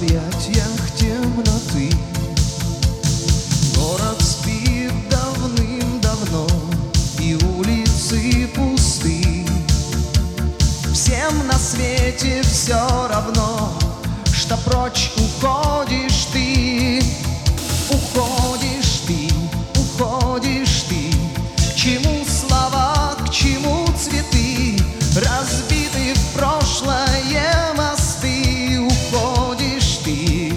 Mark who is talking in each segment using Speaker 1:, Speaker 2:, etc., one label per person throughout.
Speaker 1: объятиях темноты. Город спит давным-давно, и улицы пусты. Всем на свете все равно, что прочь уходишь ты. Уходишь ты, уходишь ты. К чему слова, к чему цветы, разбиты в прошлое мосты. Уходишь ты,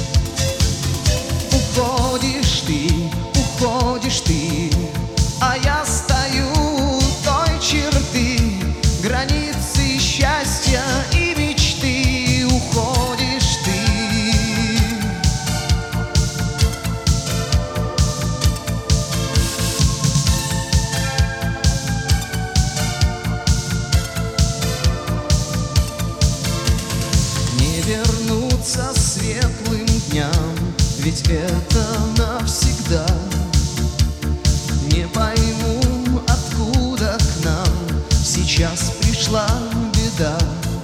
Speaker 1: уходишь ты, уходишь ты. А я стою у той черты, границы счастья и мечты. Уходишь ты. Не вернуться светлым дням, ведь это навсегда. Не пойму, откуда к нам сейчас пришла беда.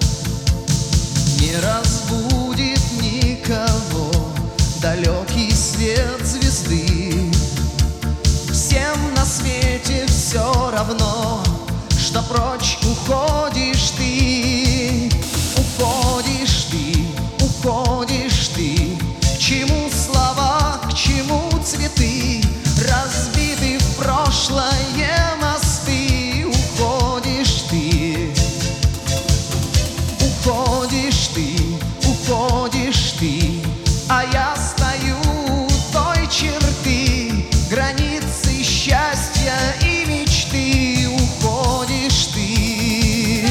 Speaker 1: Не разбудит никого далекий свет звезды. Всем на свете все равно, что прочь уходишь ты. Уходишь ты, уходишь ты. К чему слова, к чему цветы, разбиты в прошлое мосты. Уходишь ты, уходишь ты, уходишь ты. А я стою у той черты, границы счастья и мечты. Уходишь ты.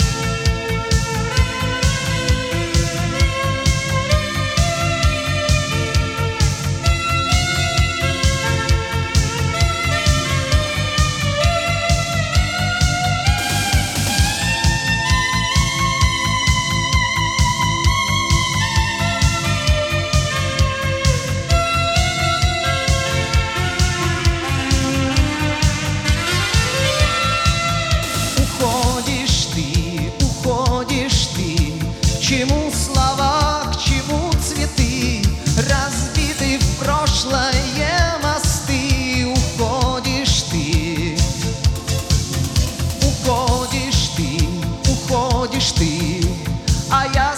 Speaker 1: Уходишь ты, уходишь ты. К чему слова, к чему цветы, разбиты в прошлое мосты. Уходишь ты, уходишь ты, уходишь ты. А я